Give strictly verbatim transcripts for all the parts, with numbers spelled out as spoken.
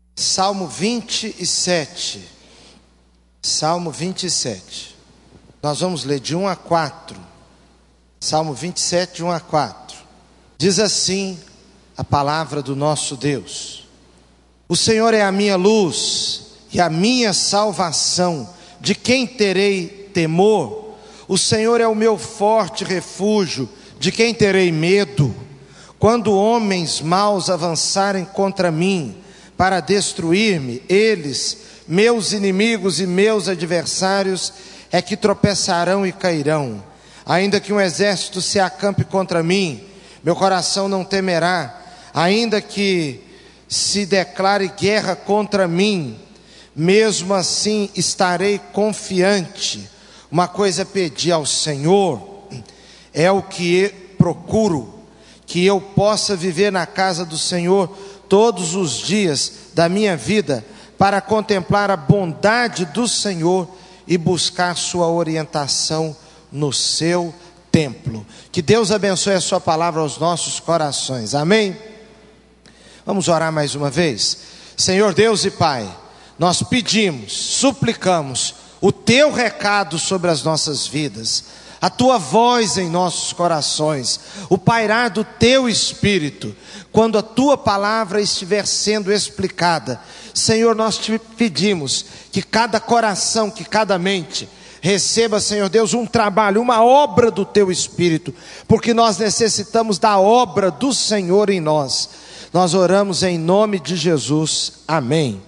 Salmo vinte e sete. Salmo vinte e sete. Nós vamos ler de um a quatro. Salmo vinte e sete, de um a quatro. Diz assim a palavra do nosso Deus: O Senhor é a minha luz e a minha salvação, de quem terei temor? O Senhor é o meu forte refúgio, de quem terei medo? Quando homens maus avançarem contra mim para destruir-me, eles, meus inimigos e meus adversários, é que tropeçarão e cairão. Ainda que um exército se acampe contra mim, meu coração não temerá. Ainda que se declare guerra contra mim, mesmo assim estarei confiante. Uma coisa pedi ao Senhor, é o que procuro, que eu possa viver na casa do Senhor todos os dias da minha vida, para contemplar a bondade do Senhor e buscar sua orientação no seu templo. Que Deus abençoe a sua palavra aos nossos corações, amém? Vamos orar mais uma vez. Senhor Deus e Pai, nós pedimos, suplicamos o teu recado sobre as nossas vidas, a tua voz em nossos corações, o pairar do teu Espírito, quando a tua palavra estiver sendo explicada. Senhor, nós te pedimos que cada coração, que cada mente receba, Senhor Deus, um trabalho, uma obra do teu Espírito, porque nós necessitamos da obra do Senhor em nós. Nós oramos em nome de Jesus, amém.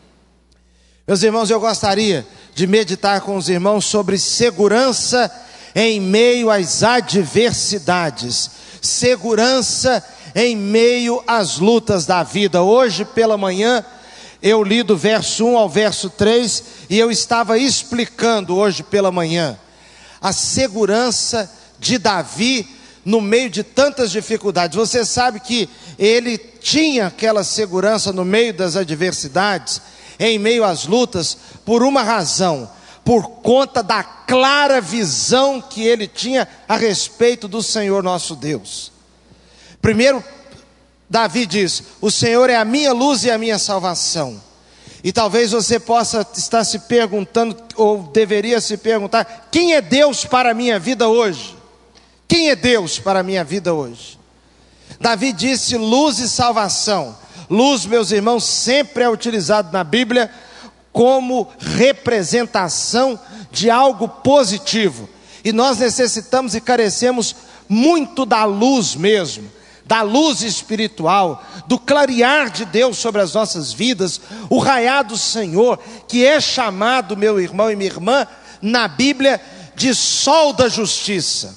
Meus irmãos, eu gostaria de meditar com os irmãos sobre segurança em meio às adversidades, segurança em meio às lutas da vida. Hoje pela manhã eu li do verso um ao verso três, e eu estava explicando hoje pela manhã a segurança de Davi no meio de tantas dificuldades. Você sabe que ele tinha aquela segurança no meio das adversidades, em meio às lutas, por uma razão: por conta da clara visão que ele tinha a respeito do Senhor nosso Deus. Primeiro, Davi diz: o Senhor é a minha luz e a minha salvação. E talvez você possa estar se perguntando, ou deveria se perguntar: quem é Deus para a minha vida hoje? Quem é Deus para a minha vida hoje? Davi disse luz e salvação. Luz, meus irmãos, sempre é utilizado na Bíblia como representação de algo positivo. E nós necessitamos e carecemos muito da luz mesmo, da luz espiritual, do clarear de Deus sobre as nossas vidas, o raiar do Senhor, que é chamado, meu irmão e minha irmã, na Bíblia, de sol da justiça.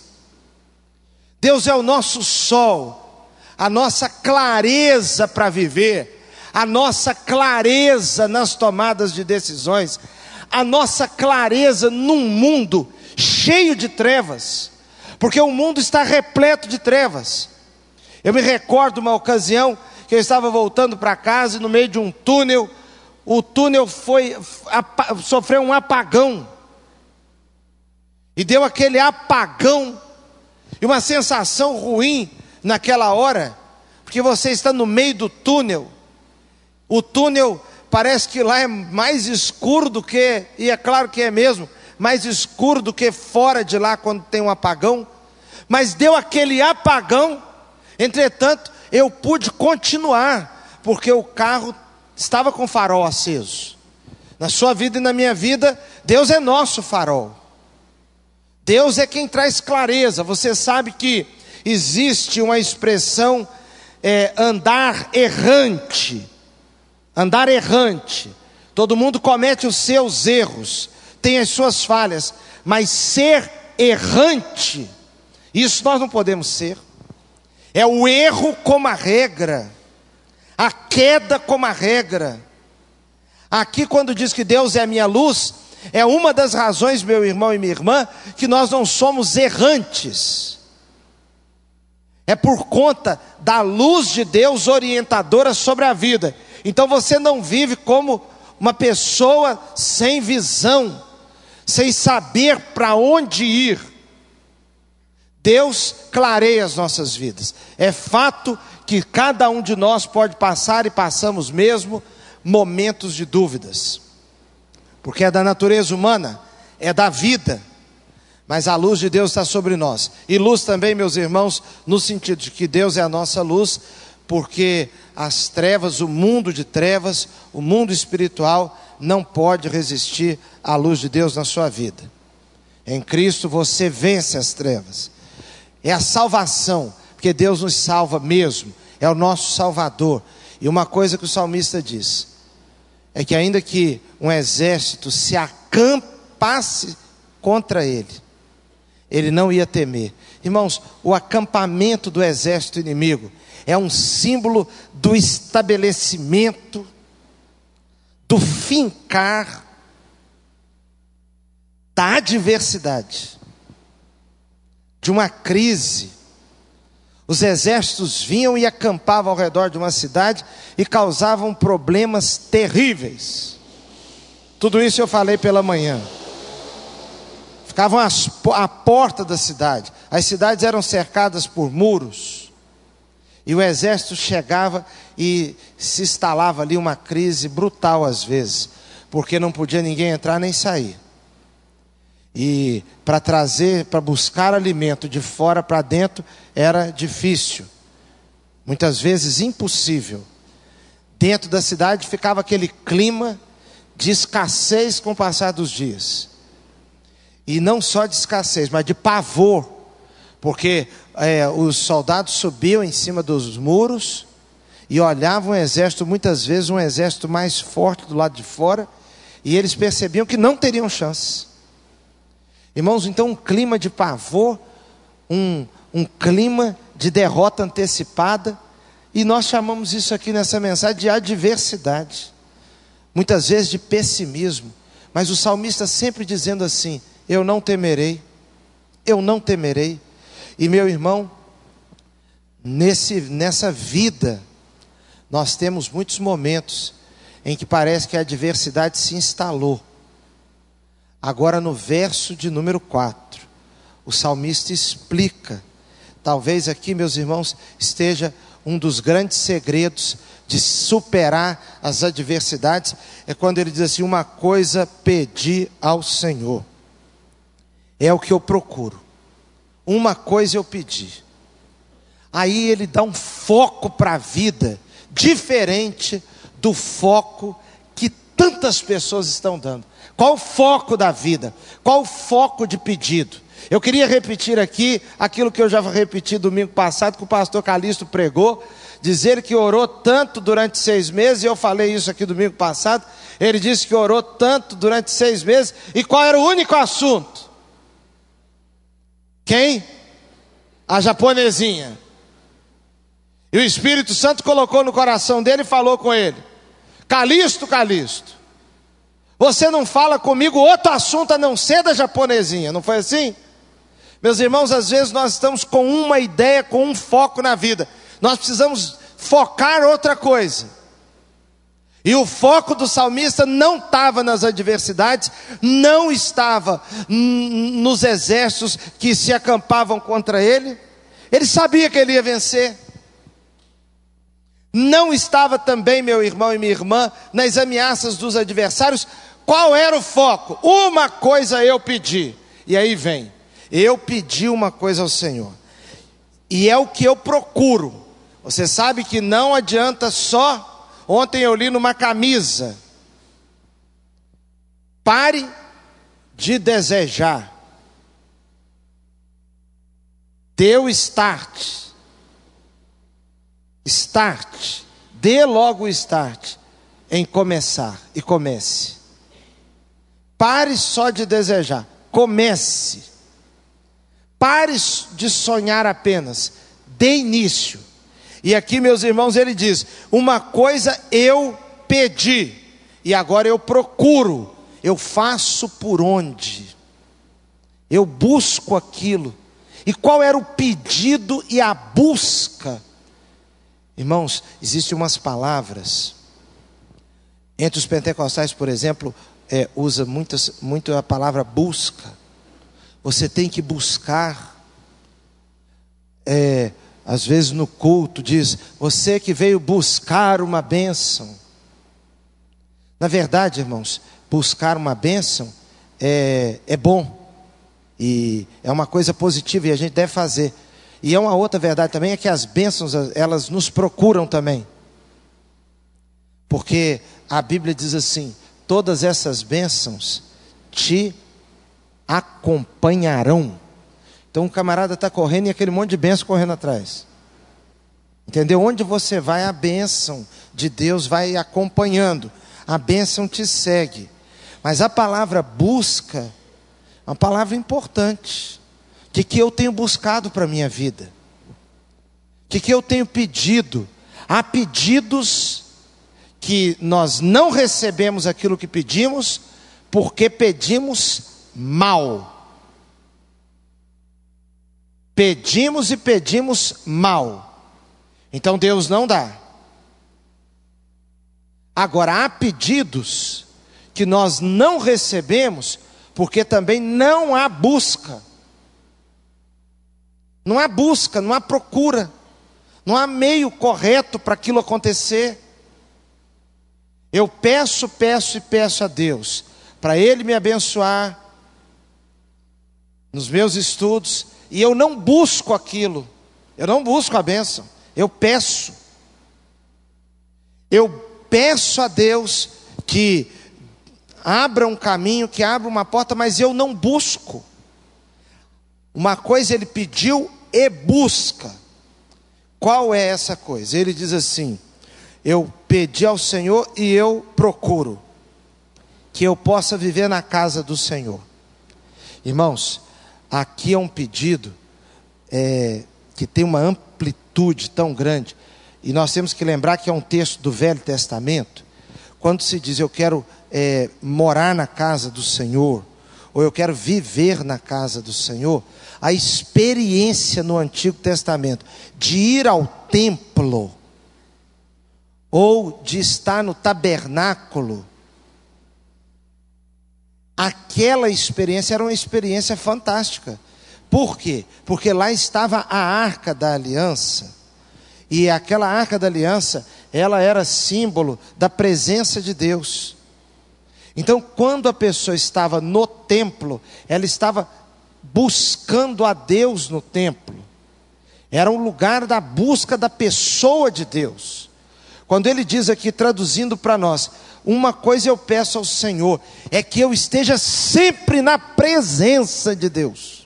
Deus é o nosso sol, a nossa clareza para viver, a nossa clareza nas tomadas de decisões, a nossa clareza num mundo cheio de trevas, porque o mundo está repleto de trevas. Eu me recordo uma ocasião que eu estava voltando para casa e no meio de um túnel, o túnel foi, sofreu um apagão, e deu aquele apagão, e uma sensação ruim naquela hora, porque você está no meio do túnel. O túnel parece que lá é mais escuro do que, e é claro que é mesmo, mais escuro do que fora de lá quando tem um apagão. Mas deu aquele apagão, entretanto eu pude continuar, porque o carro estava com o farol aceso. Na sua vida e na minha vida, Deus é nosso farol. Deus é quem traz clareza. Você sabe que existe uma expressão, é, andar errante. Andar errante. Todo mundo comete os seus erros, tem as suas falhas, mas ser errante, isso nós não podemos ser. É o erro como a regra, a queda como a regra. Aqui quando diz que Deus é a minha luz, é uma das razões, meu irmão e minha irmã, que nós não somos errantes. É por conta da luz de Deus orientadora sobre a vida. Então você não vive como uma pessoa sem visão, sem saber para onde ir. Deus clareia as nossas vidas. É fato que cada um de nós pode passar, e passamos mesmo, momentos de dúvidas, porque é da natureza humana, é da vida, mas a luz de Deus está sobre nós. E luz também, meus irmãos, no sentido de que Deus é a nossa luz, porque as trevas, o mundo de trevas, o mundo espiritual, não pode resistir à luz de Deus na sua vida. Em Cristo você vence as trevas. É a salvação, porque Deus nos salva mesmo, é o nosso Salvador. E uma coisa que o salmista diz, é que ainda que um exército se acampasse contra ele, ele não ia temer. Irmãos, o acampamento do exército inimigo é um símbolo do estabelecimento, do fincar, da adversidade, de uma crise. Os exércitos vinham e acampavam ao redor de uma cidade e causavam problemas terríveis. Tudo isso eu falei pela manhã. Ficavam às, à porta da cidade. As cidades eram cercadas por muros. E o exército chegava e se instalava ali uma crise brutal às vezes, porque não podia ninguém entrar nem sair. E para trazer, para buscar alimento de fora para dentro era difícil, muitas vezes impossível. Dentro da cidade ficava aquele clima de escassez com o passar dos dias. E não só de escassez, mas de pavor, porque é, os soldados subiam em cima dos muros e olhavam o exército, muitas vezes um exército mais forte do lado de fora, e eles percebiam que não teriam chance. Irmãos, então um clima de pavor, um, um clima de derrota antecipada, e nós chamamos isso aqui nessa mensagem de adversidade, muitas vezes de pessimismo, mas o salmista sempre dizendo assim: eu não temerei, eu não temerei. E meu irmão, nesse, nessa vida, nós temos muitos momentos em que parece que a adversidade se instalou. Agora no verso de número quatro, o salmista explica, talvez aqui, meus irmãos, esteja um dos grandes segredos de superar as adversidades, é quando ele diz assim: uma coisa pedi ao Senhor, é o que eu procuro, uma coisa eu pedi. Aí ele dá um foco para a vida, diferente do foco que tantas pessoas estão dando. Qual o foco da vida? Qual o foco de pedido? Eu queria repetir aqui aquilo que eu já repeti domingo passado, que o pastor Calixto pregou, dizer que orou tanto durante seis meses, e eu falei isso aqui domingo passado. Ele disse que orou tanto durante seis meses, e qual era o único assunto? Quem? A japonesinha. E o Espírito Santo colocou no coração dele e falou com ele: Calixto, Calixto, você não fala comigo outro assunto a não ser da japonesinha, não foi assim? Meus irmãos, às vezes nós estamos com uma ideia, com um foco na vida, nós precisamos focar outra coisa. E o foco do salmista não estava nas adversidades, não estava nos exércitos que se acampavam contra ele. Ele sabia que ele ia vencer. Não estava também, meu irmão e minha irmã, nas ameaças dos adversários. Qual era o foco? Uma coisa eu pedi. E aí vem: eu pedi uma coisa ao Senhor, e é o que eu procuro. Você sabe que não adianta só. Ontem eu li numa camisa: pare de desejar, dê o start. Start, dê logo o start em começar, e comece. Pare só de desejar, comece. Pare de sonhar apenas, dê início. E aqui, meus irmãos, ele diz: uma coisa eu pedi, e agora eu procuro, eu faço por onde, eu busco aquilo. E qual era o pedido e a busca? Irmãos, existem umas palavras, entre os pentecostais, por exemplo, é, usa muitas, muito a palavra busca. Você tem que buscar, é, às vezes no culto diz: você que veio buscar uma bênção. Na verdade, irmãos, buscar uma bênção é, é bom. E é uma coisa positiva e a gente deve fazer. E é uma outra verdade também, é que as bênçãos, elas nos procuram também. Porque a Bíblia diz assim: todas essas bênçãos te acompanharão. Então um camarada está correndo e aquele monte de bênção correndo atrás. Entendeu? Onde você vai, a bênção de Deus vai acompanhando. A bênção te segue. Mas a palavra busca é uma palavra importante. O que, que eu tenho buscado para a minha vida? O que, que eu tenho pedido? Há pedidos que nós não recebemos aquilo que pedimos, porque pedimos mal. Pedimos e pedimos mal. Então Deus não dá. Agora, há pedidos que nós não recebemos, porque também não há busca. Não há busca, não há procura. Não há meio correto para aquilo acontecer. Eu peço, peço e peço a Deus, para Ele me abençoar nos meus estudos, e eu não busco aquilo. Eu não busco a bênção. Eu peço. Eu peço a Deus que abra um caminho, que abra uma porta, mas eu não busco. Uma coisa Ele pediu e busca. Qual é essa coisa? Ele diz assim: eu pedi ao Senhor e eu procuro que eu possa viver na casa do Senhor. Irmãos, aqui é um pedido é, que tem uma amplitude tão grande. E nós temos que lembrar que é um texto do Velho Testamento. Quando se diz eu quero é, morar na casa do Senhor, ou eu quero viver na casa do Senhor, a experiência no Antigo Testamento de ir ao templo, ou de estar no tabernáculo, aquela experiência era uma experiência fantástica. Por quê? Porque lá estava a Arca da Aliança. E aquela Arca da Aliança, ela era símbolo da presença de Deus. Então, quando a pessoa estava no templo, ela estava buscando a Deus no templo. Era um lugar da busca da pessoa de Deus. Quando ele diz aqui, traduzindo para nós, uma coisa eu peço ao Senhor, é que eu esteja sempre na presença de Deus.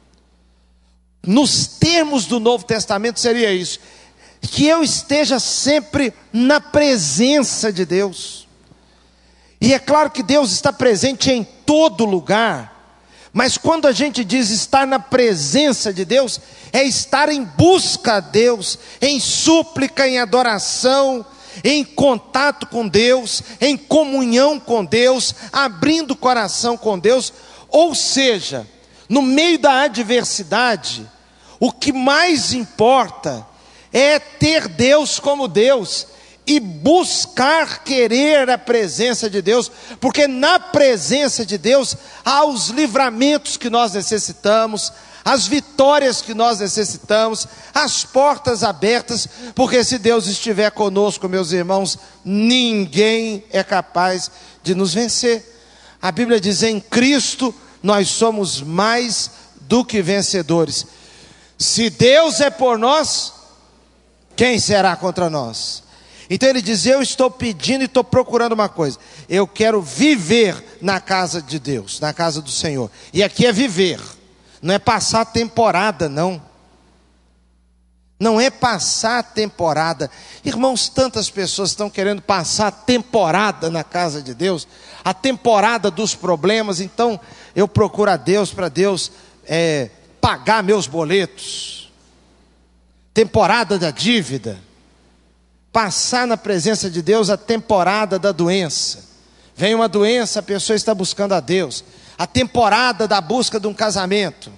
Nos termos do Novo Testamento seria isso: que eu esteja sempre na presença de Deus. E é claro que Deus está presente em todo lugar, mas quando a gente diz estar na presença de Deus, é estar em busca a Deus, em súplica, em adoração, em contato com Deus, em comunhão com Deus, abrindo o coração com Deus. Ou seja, no meio da adversidade, o que mais importa é ter Deus como Deus e buscar querer a presença de Deus, porque na presença de Deus há os livramentos que nós necessitamos, as vitórias que nós necessitamos, as portas abertas, porque se Deus estiver conosco, meus irmãos, ninguém é capaz de nos vencer. A Bíblia diz: em Cristo nós somos mais do que vencedores. Se Deus é por nós, quem será contra nós? Então ele diz: eu estou pedindo e estou procurando uma coisa. Eu quero viver na casa de Deus, na casa do Senhor. E aqui é viver, não é passar temporada, não. Não é passar temporada. Irmãos, tantas pessoas estão querendo passar temporada na casa de Deus, a temporada dos problemas. Então eu procuro a Deus para Deus é, pagar meus boletos, temporada da dívida. Passar na presença de Deus a temporada da doença. Vem uma doença, a pessoa está buscando a Deus. A temporada da busca de um casamento.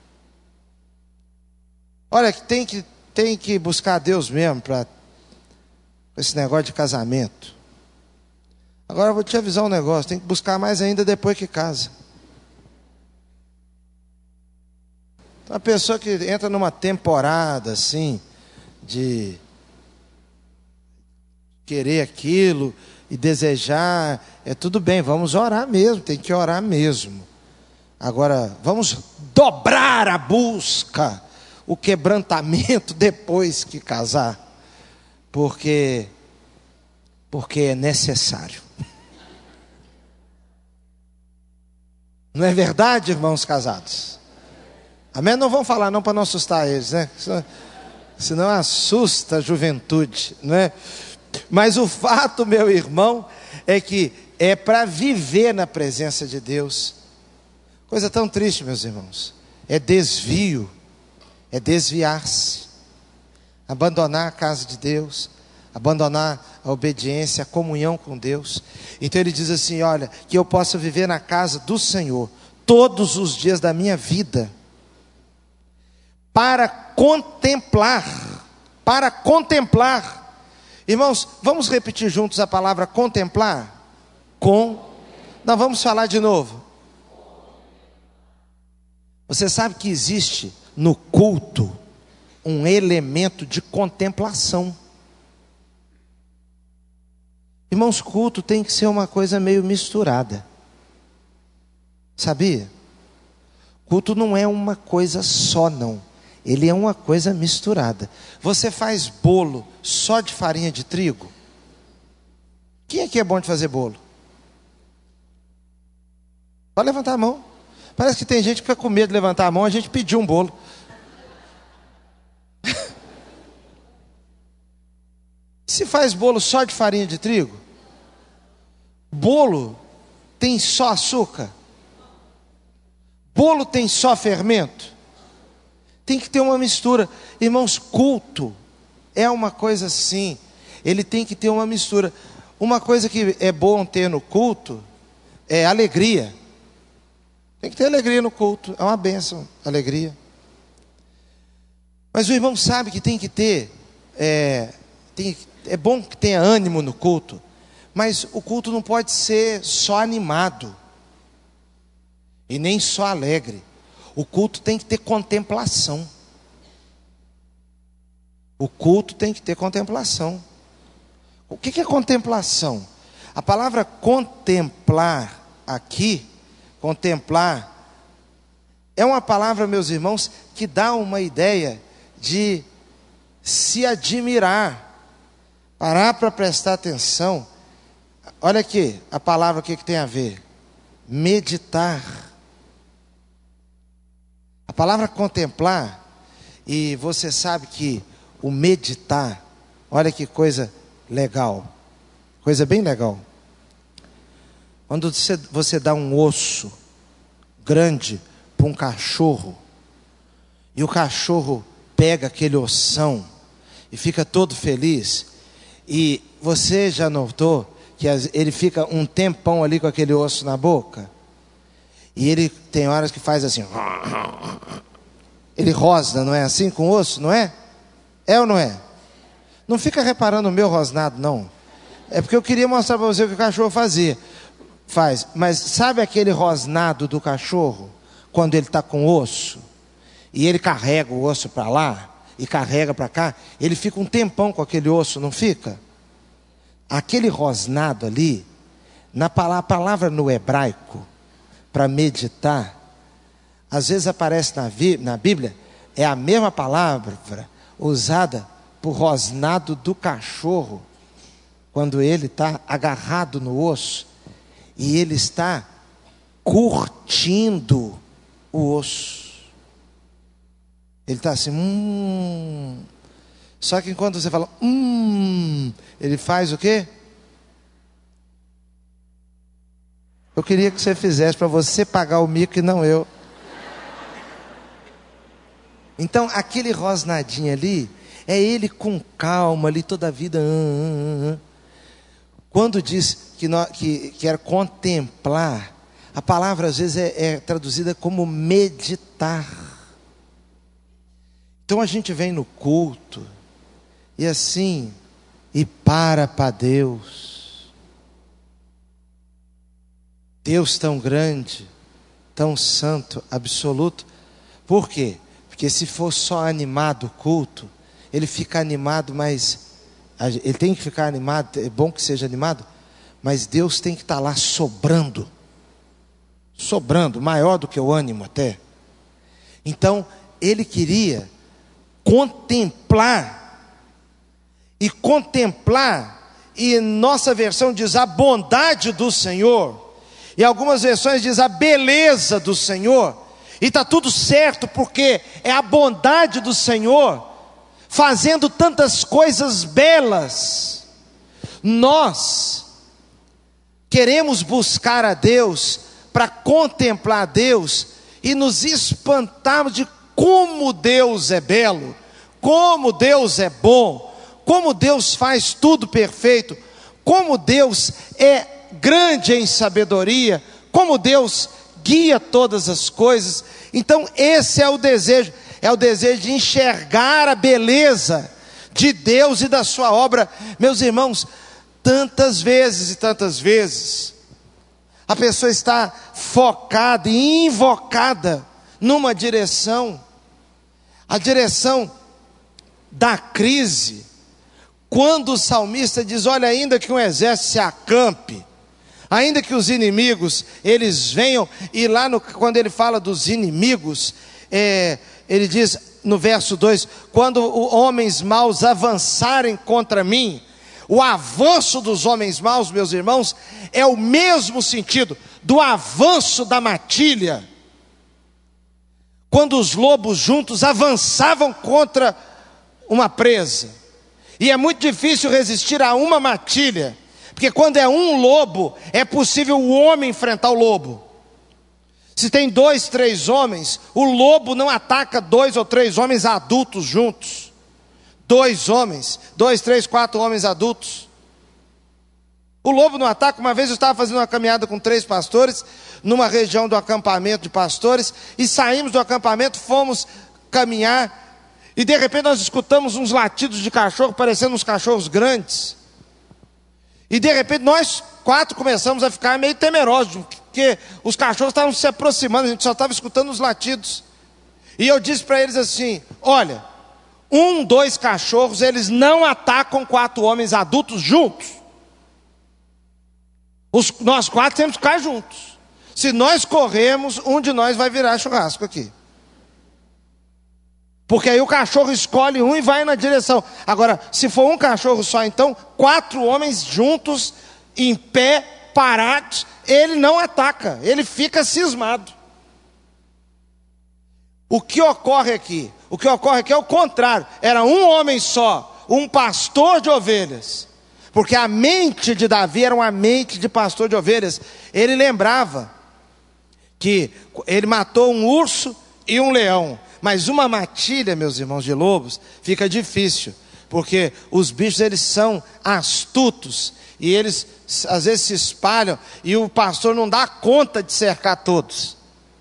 Olha, tem que, tem que buscar a Deus mesmo para esse negócio de casamento. Agora eu vou te avisar um negócio: tem que buscar mais ainda depois que casa. Então, a pessoa que entra numa temporada assim de querer aquilo, e desejar, é tudo bem, vamos orar mesmo, tem que orar mesmo. Agora, vamos dobrar a busca, o quebrantamento depois que casar, porque, porque é necessário. Não é verdade, irmãos casados? Amém? Não vão falar não para não assustar eles, né? Senão, senão assusta a juventude, não é? Mas o fato, meu irmão, é que é para viver na presença de Deus. Coisa tão triste, meus irmãos. É desvio, é desviar-se, abandonar a casa de Deus, abandonar a obediência, a comunhão com Deus. Então ele diz assim, olha, que eu possa viver na casa do Senhor todos os dias da minha vida, para contemplar, para contemplar. Irmãos, vamos repetir juntos a palavra contemplar? Com, nós vamos falar de novo. Você sabe que existe no culto um elemento de contemplação. Irmãos, culto tem que ser uma coisa meio misturada. Sabia? Culto não é uma coisa só, não. Ele é uma coisa misturada. Você faz bolo só de farinha de trigo? Quem aqui é bom de fazer bolo? Pode levantar a mão. Parece que tem gente que fica com medo de levantar a mão. A gente pediu um bolo. Se faz bolo só de farinha de trigo? Bolo tem só açúcar? Bolo tem só fermento? Tem que ter uma mistura. Irmãos, culto é uma coisa assim. Ele tem que ter uma mistura. Uma coisa que é bom ter no culto é alegria. Tem que ter alegria no culto. É uma bênção, alegria. Mas o irmão sabe que tem que ter é, tem, é bom que tenha ânimo no culto. Mas o culto não pode ser só animado e nem só alegre. O culto tem que ter contemplação. O culto tem que ter contemplação. O que é contemplação? A palavra contemplar aqui, contemplar, é uma palavra, meus irmãos, que dá uma ideia de se admirar, parar para prestar atenção. Olha aqui, a palavra o que, que tem a ver? Meditar. A palavra contemplar, e você sabe que o meditar, olha que coisa legal, coisa bem legal. Quando você, você dá um osso grande para um cachorro, e o cachorro pega aquele ossão e fica todo feliz, e você já notou que ele fica um tempão ali com aquele osso na boca? E ele tem horas que faz assim, ele rosna, não é assim com o osso, não é? É ou não é? Não fica reparando o meu rosnado, não. É porque eu queria mostrar para você o que o cachorro fazia. Faz, mas sabe aquele rosnado do cachorro, quando ele está com osso, e ele carrega o osso para lá, e carrega para cá, ele fica um tempão com aquele osso, não fica? Aquele rosnado ali, na palavra, palavra no hebraico, para meditar, às vezes aparece na, na Bíblia, é a mesma palavra usada por rosnado do cachorro, quando ele está agarrado no osso, e ele está curtindo o osso. Ele está assim, hum. Só que enquanto você fala, hum, ele faz o quê? Eu queria que você fizesse para você pagar o mico e não eu. Então, aquele rosnadinho ali, é ele com calma ali toda a vida. Hum, hum, hum. Quando diz que, nós, que, que era contemplar, a palavra às vezes é, é traduzida como meditar. Então a gente vem no culto, e assim, e para para Deus. Deus tão grande, tão santo, absoluto. Por quê? Porque se for só animado o culto, ele fica animado, mas ele tem que ficar animado, é bom que seja animado, mas Deus tem que estar lá sobrando, sobrando, maior do que o ânimo até. Então, ele queria contemplar, e contemplar, e nossa versão diz a bondade do Senhor, e algumas versões diz a beleza do Senhor, e está tudo certo, porque é a bondade do Senhor, fazendo tantas coisas belas. Nós queremos buscar a Deus, para contemplar a Deus, e nos espantarmos de como Deus é belo, como Deus é bom, como Deus faz tudo perfeito, como Deus é grande em sabedoria, como Deus guia todas as coisas. Então esse é o desejo, é o desejo de enxergar a beleza de Deus e da sua obra. Meus irmãos, tantas vezes e tantas vezes, a pessoa está focada e invocada numa direção, a direção da crise, quando o salmista diz, olha, ainda que um exército se acampe, ainda que os inimigos, eles venham, e lá no, quando ele fala dos inimigos, é, ele diz no verso dois, quando os homens maus avançarem contra mim, o avanço dos homens maus, meus irmãos, é o mesmo sentido do avanço da matilha, quando os lobos juntos avançavam contra uma presa, e é muito difícil resistir a uma matilha, porque quando é um lobo, é possível o homem enfrentar o lobo. Se tem dois, três homens, o lobo não ataca dois ou três homens adultos juntos, dois homens, dois, três, quatro homens adultos, o lobo não ataca. Uma vez eu estava fazendo uma caminhada com três pastores, numa região do acampamento de pastores, e saímos do acampamento, fomos caminhar, e de repente nós escutamos uns latidos de cachorro, parecendo uns cachorros grandes, e de repente nós quatro começamos a ficar meio temerosos, porque os cachorros estavam se aproximando, a gente só estava escutando os latidos, e eu disse para eles assim, olha, um, dois cachorros, eles não atacam quatro homens adultos juntos, Os, nós quatro temos que ficar juntos, se nós corremos, um de nós vai virar churrasco aqui, porque aí o cachorro escolhe um e vai na direção. Agora, se for um cachorro só, então, quatro homens juntos, em pé, parados, ele não ataca, ele fica cismado. O que ocorre aqui? O que ocorre aqui é o contrário, era um homem só, um pastor de ovelhas, porque a mente de Davi era uma mente de pastor de ovelhas. Ele lembrava que ele matou um urso e um leão, mas uma matilha, meus irmãos, de lobos, fica difícil, porque os bichos, eles são astutos, e eles às vezes se espalham, e o pastor não dá conta de cercar todos.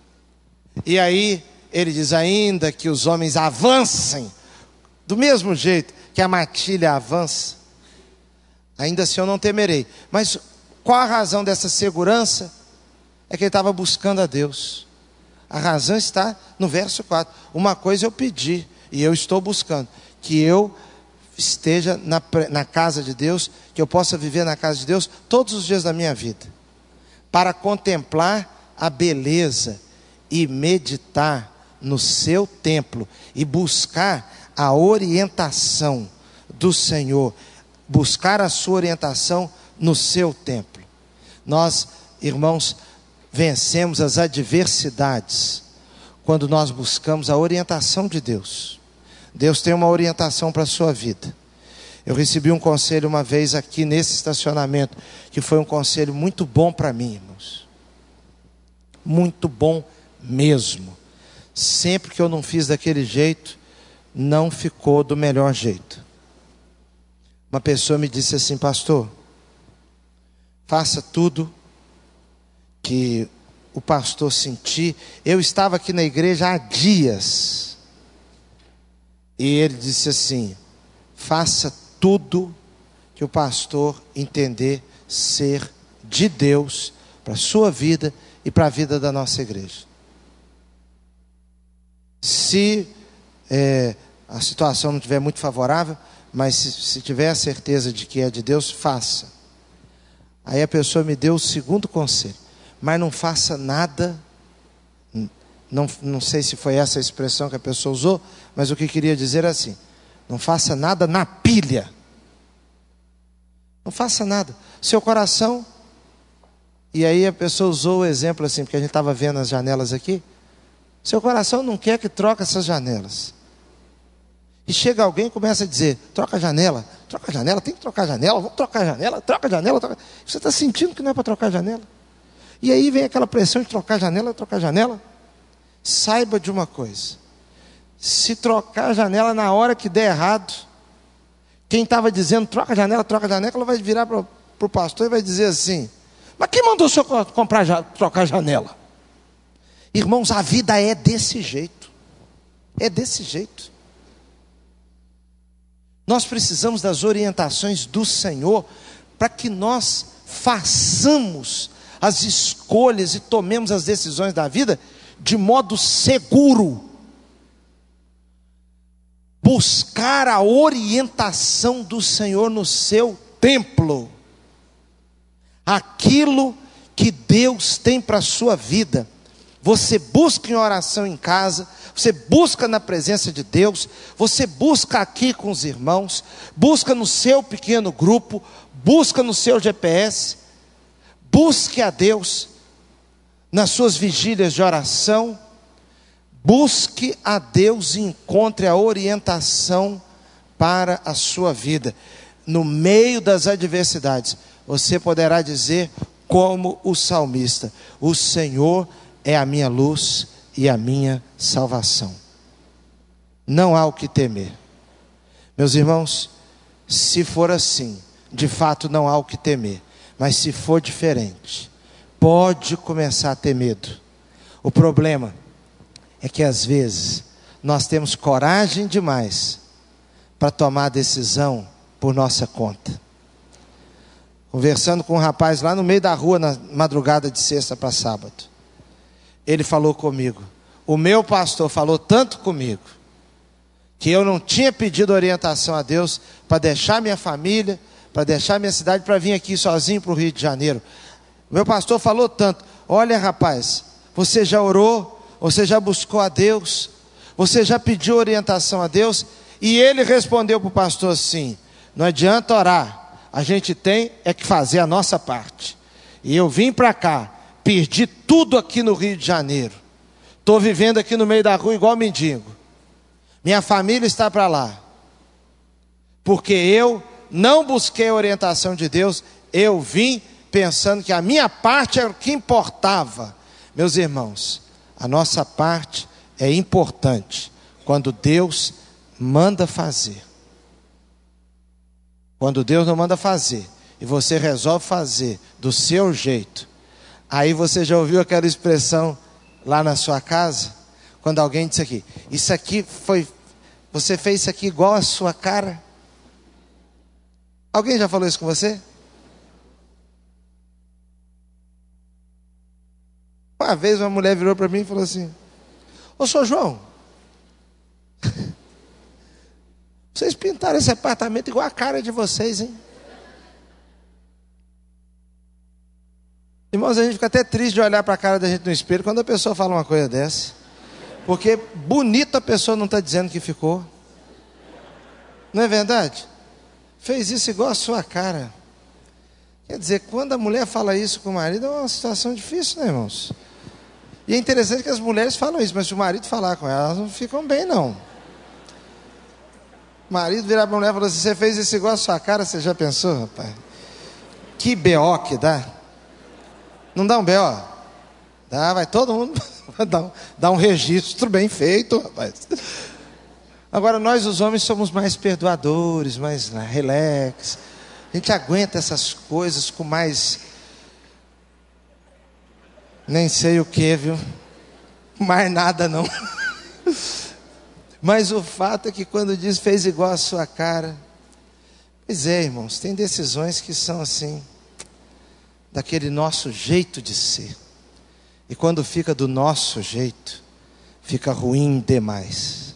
E aí ele diz, ainda que os homens avancem, do mesmo jeito que a matilha avança, ainda assim eu não temerei. Mas qual a razão dessa segurança? É que ele estava buscando a Deus. A razão está no verso quatro. Uma coisa eu pedi, e eu estou buscando, que eu esteja na, na casa de Deus, que eu possa viver na casa de Deus todos os dias da minha vida, para contemplar a beleza e meditar no seu templo, e buscar a orientação do Senhor, buscar a sua orientação no seu templo. Nós, irmãos, vencemos as adversidades quando nós buscamos a orientação de Deus. Deus tem uma orientação para a sua vida. Eu recebi um conselho uma vez aqui nesse estacionamento, que foi um conselho muito bom para mim, irmãos, muito bom mesmo. Sempre que eu não fiz daquele jeito, não ficou do melhor jeito. Uma pessoa me disse assim, pastor, faça tudo que o pastor sentir. Eu estava aqui na igreja há dias, e ele disse assim, faça tudo que o pastor entender ser de Deus, para a sua vida e para a vida da nossa igreja. Se é, a situação não estiver muito favorável, mas se, se tiver a certeza de que é de Deus, faça. Aí a pessoa me deu o segundo conselho: mas não faça nada, não, não sei se foi essa a expressão que a pessoa usou, mas o que queria dizer é assim: não faça nada na pilha. Não faça nada. Seu coração... E aí a pessoa usou o exemplo assim, porque a gente estava vendo as janelas aqui. Seu coração não quer que troque essas janelas. E chega alguém e começa a dizer: troca a janela, troca a janela, tem que trocar a janela, vamos trocar a janela, troca a janela. Troca... Você está sentindo que não é para trocar a janela. E aí vem aquela pressão de trocar a janela, trocar a janela. Saiba de uma coisa: se trocar a janela na hora que der errado, quem estava dizendo troca a janela, troca a janela, ela vai virar para o pastor e vai dizer assim: mas quem mandou o senhor comprar, trocar a janela? Irmãos, a vida é desse jeito. É desse jeito. Nós precisamos das orientações do Senhor para que nós façamos as escolhas e tomemos as decisões da vida de modo seguro. Buscar a orientação do Senhor no seu templo. Aquilo que Deus tem para a sua vida, você busca em oração em casa, você busca na presença de Deus, você busca aqui com os irmãos, busca no seu pequeno grupo, busca no seu G P S, busque a Deus nas suas vigílias de oração, busque a Deus e encontre a orientação para a sua vida. No meio das adversidades, você poderá dizer como o salmista: o Senhor é a minha luz e a minha salvação. Não há o que temer. Meus irmãos, se for assim, de fato não há o que temer. Mas se for diferente, pode começar a ter medo. O problema é que às vezes nós temos coragem demais para tomar a decisão por nossa conta. Conversando com um rapaz lá no meio da rua, na madrugada de sexta para sábado, ele falou comigo: o meu pastor falou tanto comigo, que eu não tinha pedido orientação a Deus para deixar minha família, para deixar minha cidade, para vir aqui sozinho para o Rio de Janeiro. O meu pastor falou tanto: olha rapaz, você já orou, você já buscou a Deus, você já pediu orientação a Deus? E ele respondeu para o pastor assim: não adianta orar, a gente tem é que fazer a nossa parte. E eu vim para cá, perdi tudo aqui no Rio de Janeiro, estou vivendo aqui no meio da rua igual mendigo, minha família está para lá, porque eu não busquei a orientação de Deus, eu vim pensando que a minha parte era o que importava. Meus irmãos, a nossa parte é importante quando Deus manda fazer. Quando Deus não manda fazer e você resolve fazer do seu jeito, aí você já ouviu aquela expressão lá na sua casa, quando alguém disse aqui: isso aqui foi, você fez isso aqui igual a sua cara? Alguém já falou isso com você? Uma vez uma mulher virou para mim e falou assim: ô senhor João, vocês pintaram esse apartamento igual a cara de vocês, hein? Irmãos, a gente fica até triste de olhar para a cara da gente no espelho quando a pessoa fala uma coisa dessa, porque bonito a pessoa não está dizendo que ficou. Não é verdade? Fez isso igual a sua cara. Quer dizer, quando a mulher fala isso com o marido, é uma situação difícil, né, irmãos? E é interessante que as mulheres falam isso, mas se o marido falar com elas, elas não ficam bem, não. O marido virar para a mulher e falar assim: você fez isso igual a sua cara, você já pensou, rapaz? Que B O que dá? Não dá um B O? Dá, vai todo mundo dar um, dar um registro bem feito, rapaz. Agora, nós os homens somos mais perdoadores, mais relax. A gente aguenta essas coisas com mais... nem sei o que, viu? Mais nada não. Mas o fato é que quando diz fez igual a sua cara... Pois é, irmãos, tem decisões que são assim, daquele nosso jeito de ser. E quando fica do nosso jeito, fica ruim demais.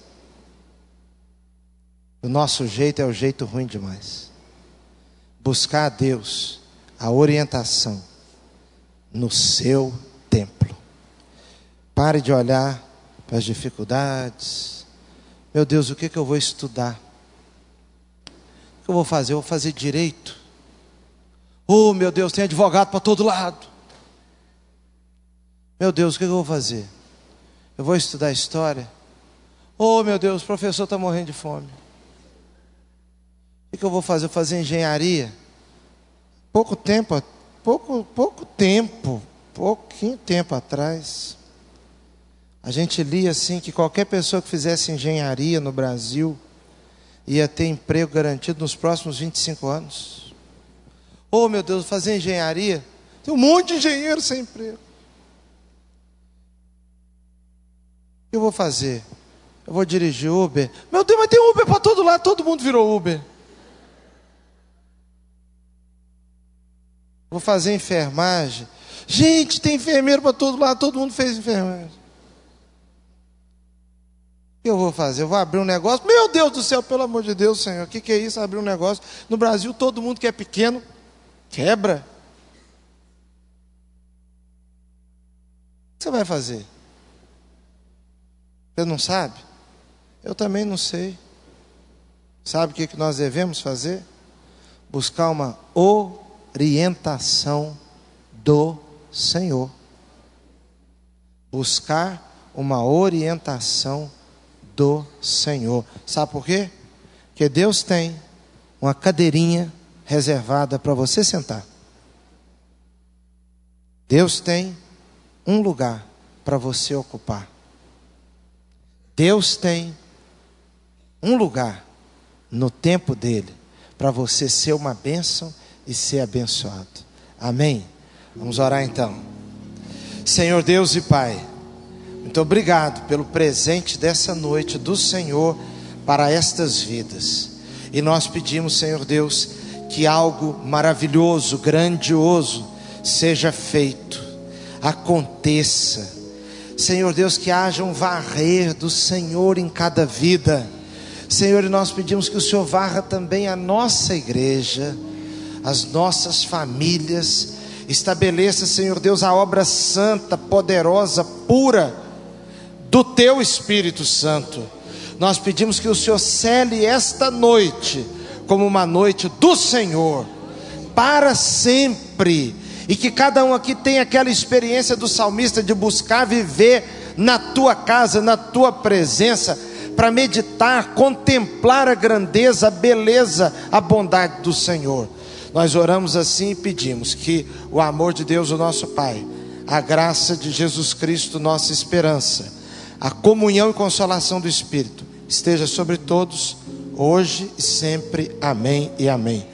O nosso jeito é o jeito ruim demais. Buscar a Deus, a orientação no seu templo. Pare de olhar para as dificuldades. Meu Deus, o que, que eu vou estudar? O que eu vou fazer? Eu vou fazer direito. Oh, meu Deus, tem advogado para todo lado. Meu Deus, o que, que eu vou fazer? Eu vou estudar história? Oh, meu Deus, o professor está morrendo de fome. O que, que eu vou fazer? Eu vou fazer engenharia? Pouco tempo, pouco, pouco tempo, pouquinho tempo atrás, a gente lia assim que qualquer pessoa que fizesse engenharia no Brasil ia ter emprego garantido nos próximos vinte e cinco anos. Oh, meu Deus, fazer engenharia? Tem um monte de engenheiro sem emprego. O que eu vou fazer? Eu vou dirigir Uber? Meu Deus, mas tem Uber para todo lado, todo mundo virou Uber. Vou fazer enfermagem. Gente, tem enfermeiro para todo lado, todo mundo fez enfermagem. O que eu vou fazer? Eu vou abrir um negócio? Meu Deus do céu, pelo amor de Deus, Senhor, o que, que é isso? Abrir um negócio. No Brasil, todo mundo que é pequeno, quebra. O que você vai fazer? Você não sabe? Eu também não sei. Sabe o que, que nós devemos fazer? Buscar uma orientação do Senhor. Buscar uma orientação do Senhor. Sabe por quê? Porque Deus tem uma cadeirinha reservada para você sentar. Deus tem um lugar para você ocupar. Deus tem um lugar no tempo dele para você ser uma bênção e ser abençoado. Amém? Vamos orar então. Senhor Deus e Pai, muito obrigado pelo presente dessa noite do Senhor para estas vidas. E nós pedimos, Senhor Deus, que algo maravilhoso, grandioso seja feito, aconteça. Senhor Deus, que haja um varrer do Senhor em cada vida. Senhor, e nós pedimos que o Senhor varra também a nossa igreja, as nossas famílias. Estabeleça, Senhor Deus, a obra santa, poderosa, pura do Teu Espírito Santo. Nós pedimos que o Senhor cele esta noite como uma noite do Senhor, para sempre. E que cada um aqui tenha aquela experiência do salmista de buscar viver na Tua casa, na Tua presença, para meditar, contemplar a grandeza, a beleza, a bondade do Senhor. Nós oramos assim e pedimos que o amor de Deus, o nosso Pai, a graça de Jesus Cristo, nossa esperança, a comunhão e consolação do Espírito esteja sobre todos, hoje e sempre. Amém e amém.